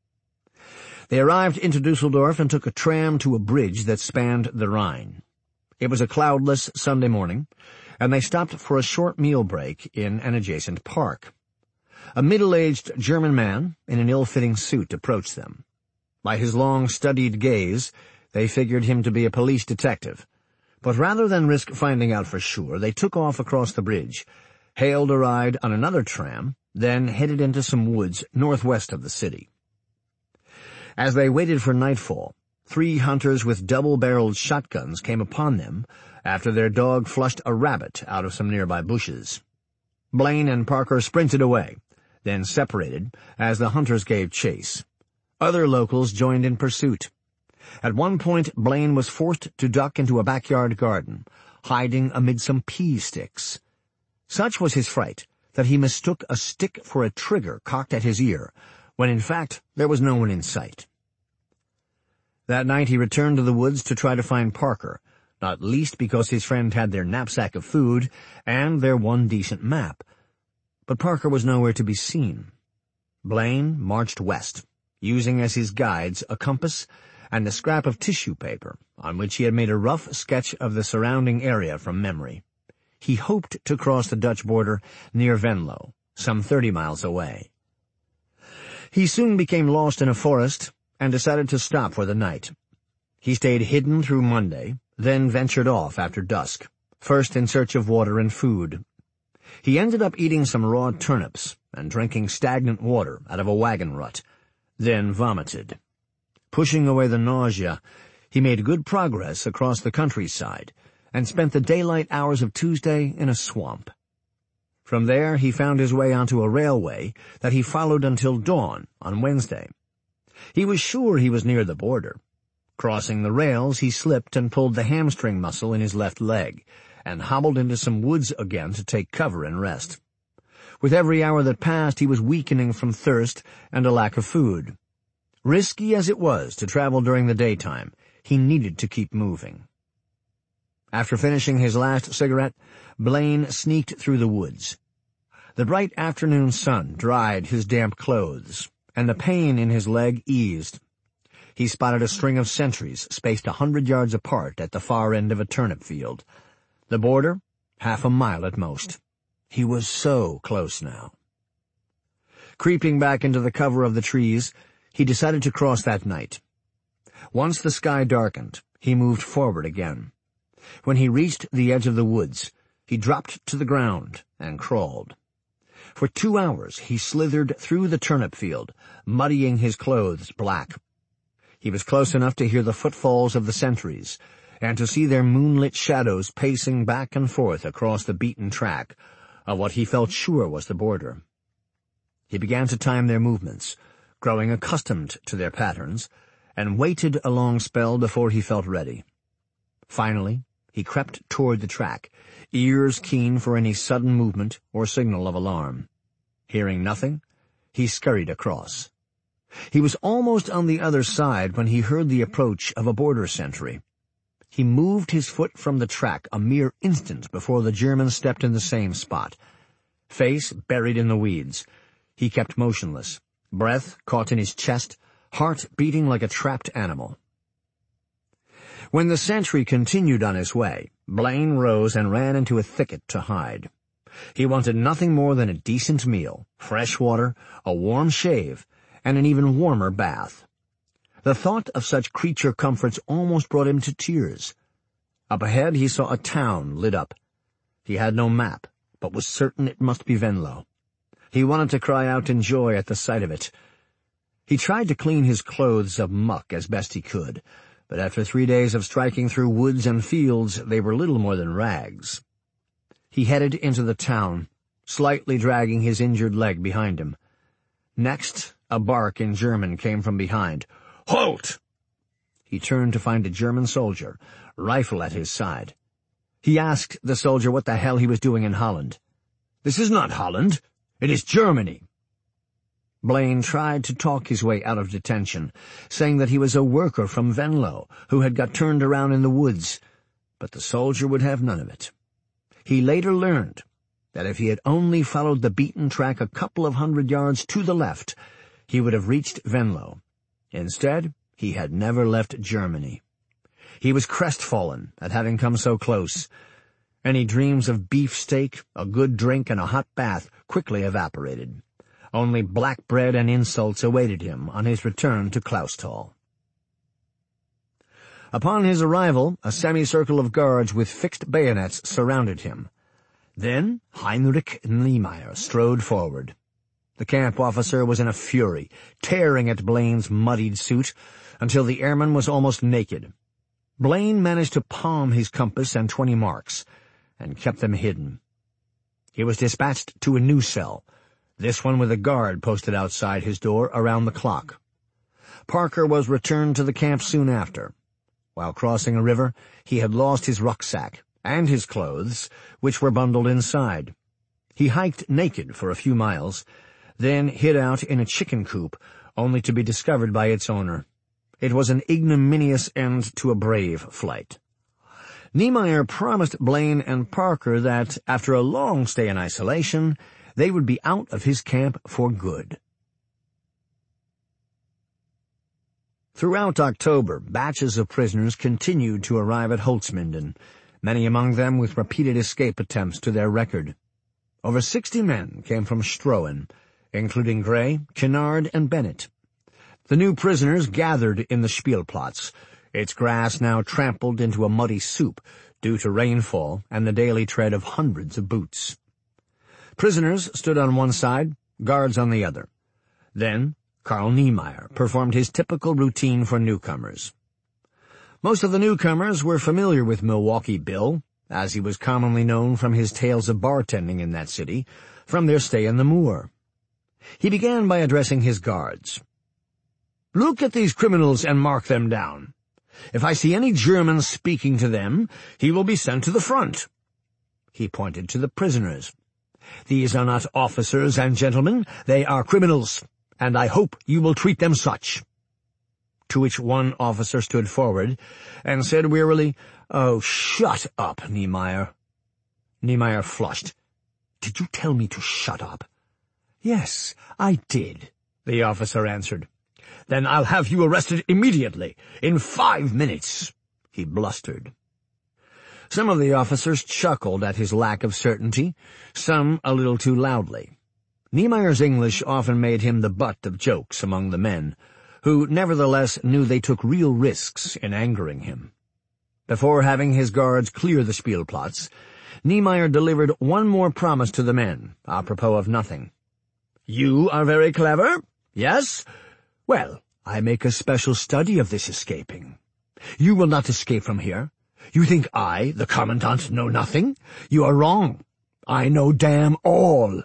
They arrived into Dusseldorf and took a tram to a bridge that spanned the Rhine. It was a cloudless Sunday morning, and they stopped for a short meal break in an adjacent park. A middle-aged German man in an ill-fitting suit approached them. By his long, studied gaze, they figured him to be a police detective. But rather than risk finding out for sure, they took off across the bridge, hailed a ride on another tram, then headed into some woods northwest of the city. As they waited for nightfall, 3 hunters with double-barreled shotguns came upon them after their dog flushed a rabbit out of some nearby bushes. Blaine and Parker sprinted away, then separated as the hunters gave chase. Other locals joined in pursuit. At one point, Blaine was forced to duck into a backyard garden, hiding amid some pea sticks. Such was his fright that he mistook a stick for a trigger cocked at his ear, when in fact there was no one in sight. That night he returned to the woods to try to find Parker, not least because his friend had their knapsack of food and their one decent map. But Parker was nowhere to be seen. Blaine marched west, using as his guides a compass and a scrap of tissue paper on which he had made a rough sketch of the surrounding area from memory. He hoped to cross the Dutch border near Venlo, some 30 miles away. He soon became lost in a forest and decided to stop for the night. He stayed hidden through Monday, then ventured off after dusk, first in search of water and food. He ended up eating some raw turnips and drinking stagnant water out of a wagon rut, then vomited. Pushing away the nausea, he made good progress across the countryside and spent the daylight hours of Tuesday in a swamp. From there he found his way onto a railway that he followed until dawn on Wednesday. He was sure he was near the border. Crossing the rails, he slipped and pulled the hamstring muscle in his left leg, and hobbled into some woods again to take cover and rest. With every hour that passed, he was weakening from thirst and a lack of food. Risky as it was to travel during the daytime, he needed to keep moving. After finishing his last cigarette, Blaine sneaked through the woods. The bright afternoon sun dried his damp clothes, and the pain in his leg eased. He spotted a string of sentries spaced 100 yards apart at the far end of a turnip field. The border, half a mile at most. He was so close now. Creeping back into the cover of the trees, he decided to cross that night. Once the sky darkened, he moved forward again. When he reached the edge of the woods, he dropped to the ground and crawled. For 2 hours he slithered through the turnip field, muddying his clothes black. He was close enough to hear the footfalls of the sentries, and to see their moonlit shadows pacing back and forth across the beaten track of what he felt sure was the border. He began to time their movements, growing accustomed to their patterns, and waited a long spell before he felt ready. Finally, he crept toward the track, ears keen for any sudden movement or signal of alarm. Hearing nothing, he scurried across. He was almost on the other side when he heard the approach of a border sentry. He moved his foot from the track a mere instant before the German stepped in the same spot. Face buried in the weeds, he kept motionless, breath caught in his chest, heart beating like a trapped animal. When the sentry continued on his way, Blaine rose and ran into a thicket to hide. He wanted nothing more than a decent meal, fresh water, a warm shave, and an even warmer bath. The thought of such creature comforts almost brought him to tears. Up ahead he saw a town lit up. He had no map, but was certain it must be Venlo. He wanted to cry out in joy at the sight of it. He tried to clean his clothes of muck as best he could, but after 3 days of striking through woods and fields, they were little more than rags. He headed into the town, slightly dragging his injured leg behind him. Next, a bark in German came from behind. "Halt!" He turned to find a German soldier, rifle at his side. He asked the soldier what the hell he was doing in Holland. "This is not Holland. It is Germany." Blaine tried to talk his way out of detention, saying that he was a worker from Venlo who had got turned around in the woods, but the soldier would have none of it. He later learned that if he had only followed the beaten track a couple of 100 yards to the left, he would have reached Venlo. Instead, he had never left Germany. He was crestfallen at having come so close. Any dreams of beefsteak, a good drink, and a hot bath quickly evaporated. Only black bread and insults awaited him on his return to Clausthal. Upon his arrival, a semicircle of guards with fixed bayonets surrounded him. Then Heinrich Niemeyer strode forward. The camp officer was in a fury, tearing at Blaine's muddied suit until the airman was almost naked. Blaine managed to palm his compass and 20 marks, and kept them hidden. He was dispatched to a new cell, this one with a guard posted outside his door around the clock. Parker was returned to the camp soon after. While crossing a river, he had lost his rucksack and his clothes, which were bundled inside. He hiked naked for a few miles, then hid out in a chicken coop, only to be discovered by its owner. It was an ignominious end to a brave flight. Niemeyer promised Blaine and Parker that, after a long stay in isolation, they would be out of his camp for good. Throughout October, batches of prisoners continued to arrive at Holzminden, many among them with repeated escape attempts to their record. Over 60 men came from Stroen, including Gray, Kennard, and Bennett. The new prisoners gathered in the Spielplatz, its grass now trampled into a muddy soup due to rainfall and the daily tread of hundreds of boots. Prisoners stood on one side, guards on the other. Then Karl Niemeyer performed his typical routine for newcomers. Most of the newcomers were familiar with Milwaukee Bill, as he was commonly known from his tales of bartending in that city, from their stay in the moor. He began by addressing his guards. "Look at these criminals and mark them down. If I see any German speaking to them, he will be sent to the front." He pointed to the prisoners. "These are not officers and gentlemen, they are criminals, and I hope you will treat them such." To which one officer stood forward and said wearily, "Oh, shut up, Niemeyer." Niemeyer flushed. "Did you tell me to shut up?" "Yes, I did," the officer answered. "Then I'll have you arrested immediately, in 5 minutes," he blustered. Some of the officers chuckled at his lack of certainty, some a little too loudly. Niemeyer's English often made him the butt of jokes among the men, who nevertheless knew they took real risks in angering him. Before having his guards clear the Spielplatz, Niemeyer delivered one more promise to the men, apropos of nothing. "You are very clever, yes? Well, I make a special study of this escaping. You will not escape from here. You think I, the commandant, know nothing? You are wrong. I know damn all."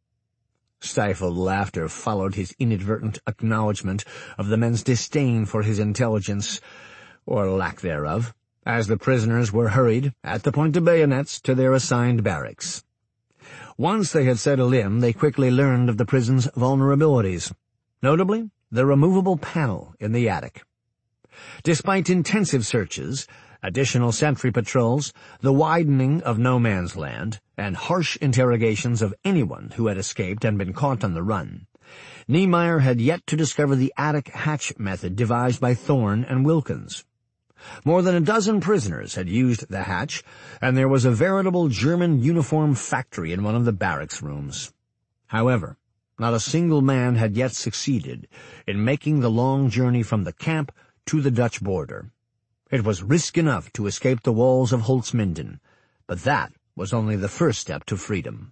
Stifled laughter followed his inadvertent acknowledgment of the men's disdain for his intelligence, or lack thereof, as the prisoners were hurried, at the point of bayonets, to their assigned barracks. Once they had settled in, they quickly learned of the prison's vulnerabilities, notably the removable panel in the attic. Despite intensive searches, additional sentry patrols, the widening of no man's land, and harsh interrogations of anyone who had escaped and been caught on the run, Niemeyer had yet to discover the attic hatch method devised by Thorne and Wilkins. More than a dozen prisoners had used the hatch, and there was a veritable German uniform factory in one of the barracks rooms. However, not a single man had yet succeeded in making the long journey from the camp to the Dutch border. It was risk enough to escape the walls of Holzminden, but that was only the first step to freedom.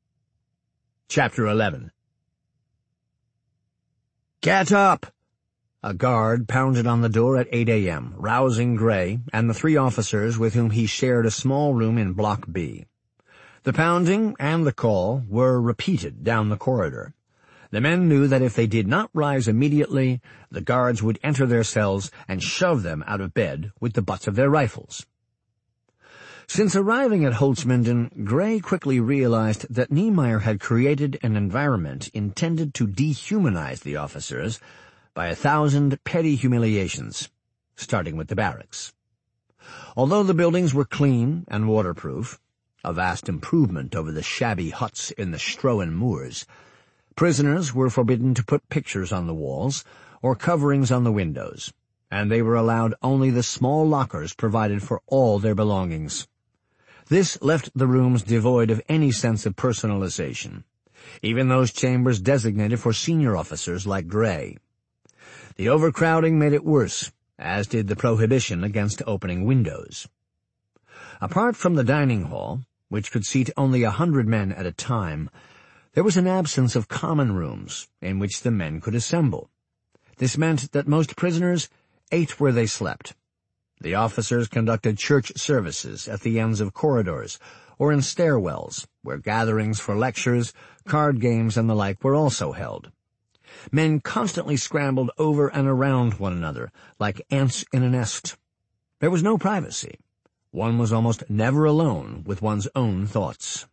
Chapter 11. "Get up!" A guard pounded on the door at 8 a.m., rousing Gray and the 3 officers with whom he shared a small room in Block B. The pounding and the call were repeated down the corridor. The men knew that if they did not rise immediately, the guards would enter their cells and shove them out of bed with the butts of their rifles. Since arriving at Holzminden, Gray quickly realized that Niemeyer had created an environment intended to dehumanize the officers by 1,000 petty humiliations, starting with the barracks. Although the buildings were clean and waterproof, a vast improvement over the shabby huts in the Strohen moors, prisoners were forbidden to put pictures on the walls or coverings on the windows, and they were allowed only the small lockers provided for all their belongings. This left the rooms devoid of any sense of personalization, even those chambers designated for senior officers like Gray. The overcrowding made it worse, as did the prohibition against opening windows. Apart from the dining hall, which could seat only 100 men at a time, there was an absence of common rooms in which the men could assemble. This meant that most prisoners ate where they slept. The officers conducted church services at the ends of corridors or in stairwells, where gatherings for lectures, card games, and the like were also held. Men constantly scrambled over and around one another, like ants in a nest. There was no privacy. One was almost never alone with one's own thoughts.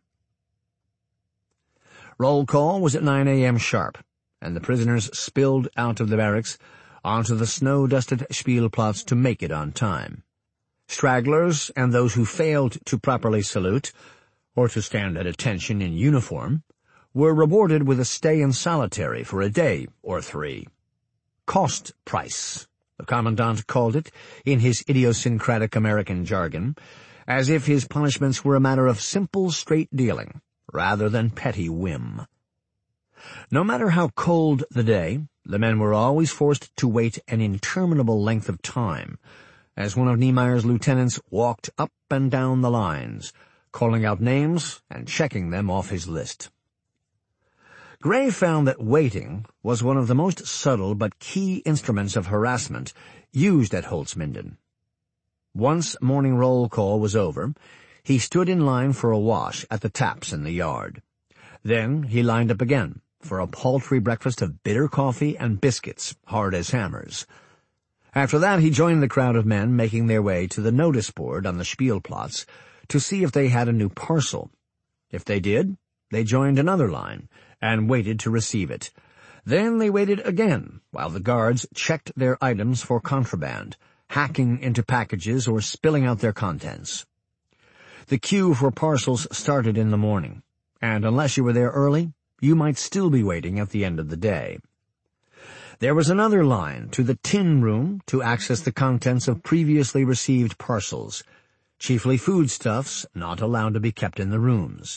Roll call was at 9 a.m. sharp, and the prisoners spilled out of the barracks onto the snow-dusted Spielplatz to make it on time. Stragglers and those who failed to properly salute, or to stand at attention in uniform, were rewarded with a stay in solitary for a day or 3. Cost price, the commandant called it in his idiosyncratic American jargon, as if his punishments were a matter of simple straight dealing, rather than petty whim. No matter how cold the day, the men were always forced to wait an interminable length of time, as one of Niemeyer's lieutenants walked up and down the lines, calling out names and checking them off his list. Gray found that waiting was one of the most subtle but key instruments of harassment used at Holzminden. Once morning roll call was over, he stood in line for a wash at the taps in the yard. Then he lined up again for a paltry breakfast of bitter coffee and biscuits, hard as hammers. After that he joined the crowd of men making their way to the notice board on the Spielplatz to see if they had a new parcel. If they did, they joined another line and waited to receive it. Then they waited again while the guards checked their items for contraband, hacking into packages or spilling out their contents. The queue for parcels started in the morning, and unless you were there early, you might still be waiting at the end of the day. There was another line to the tin room to access the contents of previously received parcels, chiefly foodstuffs not allowed to be kept in the rooms.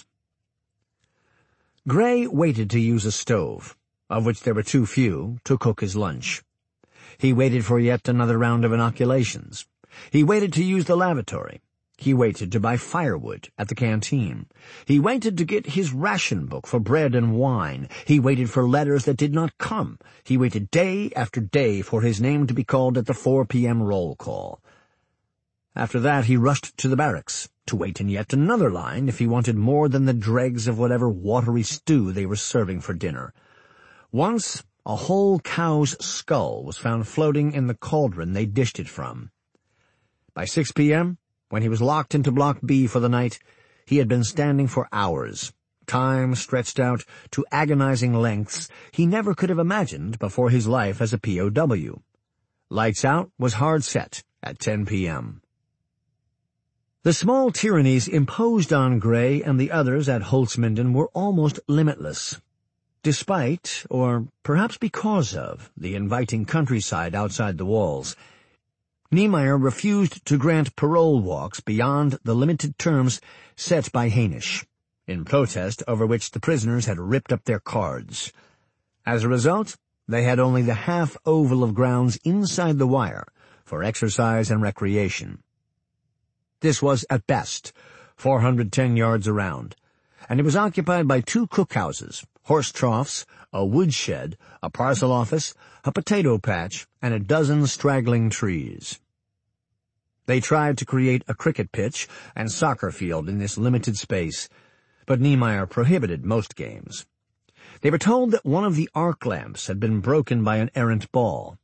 Gray waited to use a stove, of which there were too few, to cook his lunch. He waited for yet another round of inoculations. He waited to use the lavatory. He waited to buy firewood at the canteen. He waited to get his ration book for bread and wine. He waited for letters that did not come. He waited day after day for his name to be called at the 4 p.m. roll call. After that he rushed to the barracks, to wait in yet another line if he wanted more than the dregs of whatever watery stew they were serving for dinner. Once a whole cow's skull was found floating in the cauldron they dished it from. By 6 p.m., when he was locked into Block B for the night, he had been standing for hours, time stretched out to agonizing lengths he never could have imagined before his life as a POW. Lights out was hard set at 10 p.m. The small tyrannies imposed on Gray and the others at Holzminden were almost limitless. Despite, or perhaps because of, the inviting countryside outside the walls, Niemeyer refused to grant parole walks beyond the limited terms set by Hainisch, in protest over which the prisoners had ripped up their cards. As a result, they had only the half oval of grounds inside the wire for exercise and recreation. This was, at best, 410 yards around, and it was occupied by 2 cookhouses, horse troughs, a woodshed, a parcel office, a potato patch, and a dozen straggling trees. They tried to create a cricket pitch and soccer field in this limited space, but Niemeyer prohibited most games. They were told that one of the arc lamps had been broken by an errant ball.